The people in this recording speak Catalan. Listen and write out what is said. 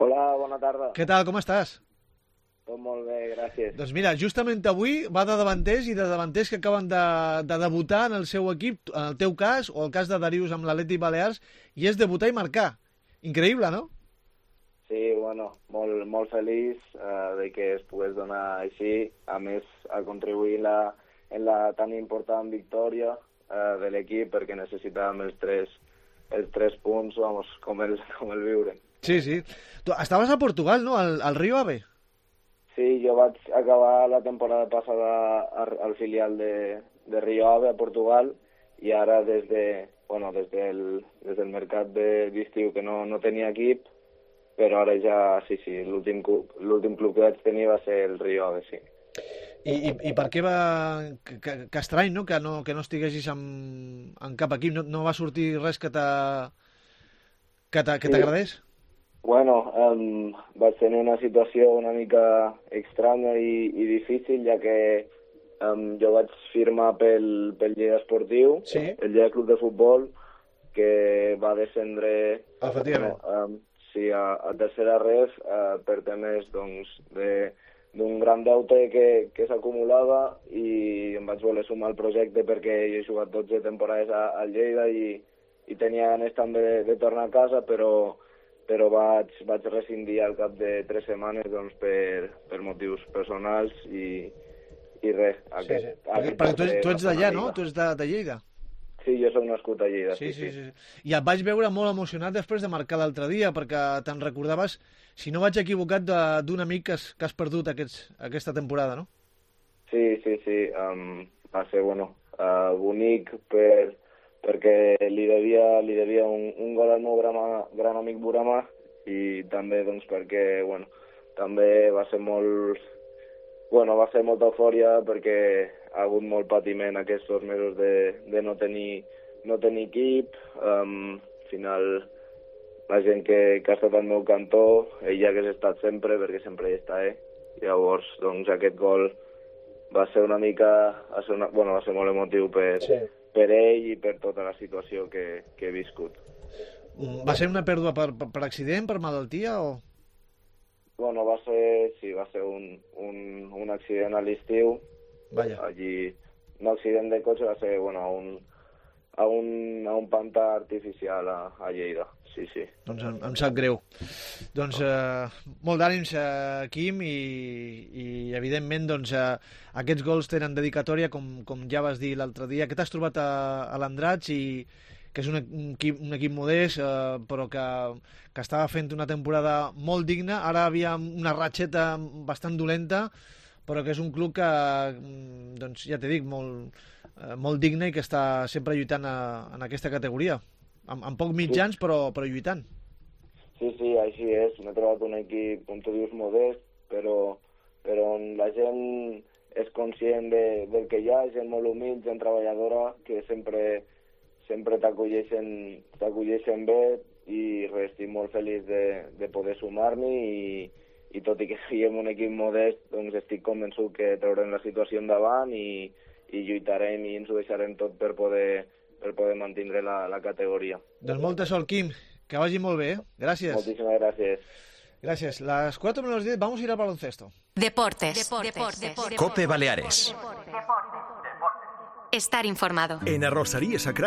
Hola, bona tarda. Què tal, com estàs? Tot molt bé, gràcies. Doncs mira, justament avui va de davanters i de davanters que acaben de debutar en el seu equip, en el teu cas, o el cas de Darius amb l'Atlètic Balears, i és debutar i marcar. Increïble, no? Sí, bueno, molt feliç de que es pogués donar així, a més a contribuir en la tan important victòria de l'equip, perquè necessitàvem els tres punts, vamos, com el viure. Sí, sí. Tu estaves a Portugal, no?, al Rio Ave. Sí, jo vaig acabar la temporada passada al filial de Rio Ave a Portugal i ara des del mercat d'estiu que no tenia equip, però ara ja, sí, l'últim club que vaig tenir va ser el Rio Ave, sí. I per què que estrany, no?, que no estiguessis en cap equip? No va sortir res que t'agradés? Bueno, vaig tenir una situació una mica estranya i difícil, ja que jo vaig firmar pel Lleida Esportiu, sí. El Lleida Club de Futbol, que va descendre a tercera ref per temes d'un gran deute que s'acumulava, i em vaig voler sumar al projecte perquè jo he jugat 12 temporades al Lleida i tenia ganes també de tornar a casa, però vaig rescindir al cap de 3 setmanes per motius personals i res. Perquè tu ets d'allà, no? Tu ets de Lleida. Sí, jo soc nascut a Lleida. Sí. I et vaig veure molt emocionat després de marcar l'altre dia, perquè te'n recordaves, si no vaig equivocat, d'un amic que has perdut aquesta temporada, no? Sí. Va ser, bonic perquè li devia un gol al meu gran amic Burama, i també perquè també va ser molta eufòria perquè ha hagut molt patiment aquests 2 mesos de no tenir equip. Al final la gent que ha estat al meu cantó, ell hagués estat sempre, perquè sempre hi està, Llavors, aquest gol va ser va ser molt emotiu per ell i per tota la situació que he viscut. Va ser una pèrdua per accident, per malaltia, o...? Va ser un accident a l'estiu. Allí, un accident de cotxe, va ser a un pantà artificial a Lleida. Sí. Doncs em sap greu. Doncs molt d'ànims, Quim, i evidentment aquests gols tenen dedicatòria, com ja vas dir l'altre dia. Què t'has trobat a l'Andratx, que és un equip modest, però que estava fent una temporada molt digna? Ara havia una ratxeta bastant dolenta, però que és un club que, ja t'he dit, molt digne i que està sempre lluitant en aquesta categoria. Amb pocs mitjans, però lluitant. Sí, així és. M'he trobat un equip, com tu dius, modest, però on la gent és conscient del que hi ha, gent molt humil, gent treballadora, que sempre t'acolleixen bé, i res, estic molt feliç de poder sumar-m'hi, i tot i que siguem un equip modest, doncs estic convençut que traurem la situació endavant i lluitarem i ens ho deixarem tot per poder mantenir la categoria. Doncs molta sort, Quim. Que vagi molt bé, Gràcies. Muchísimas gracias. Gracias. Las 4:10, vamos a ir al baloncesto. Deportes. COPE Baleares. Estar informado. En Arrocería Sacra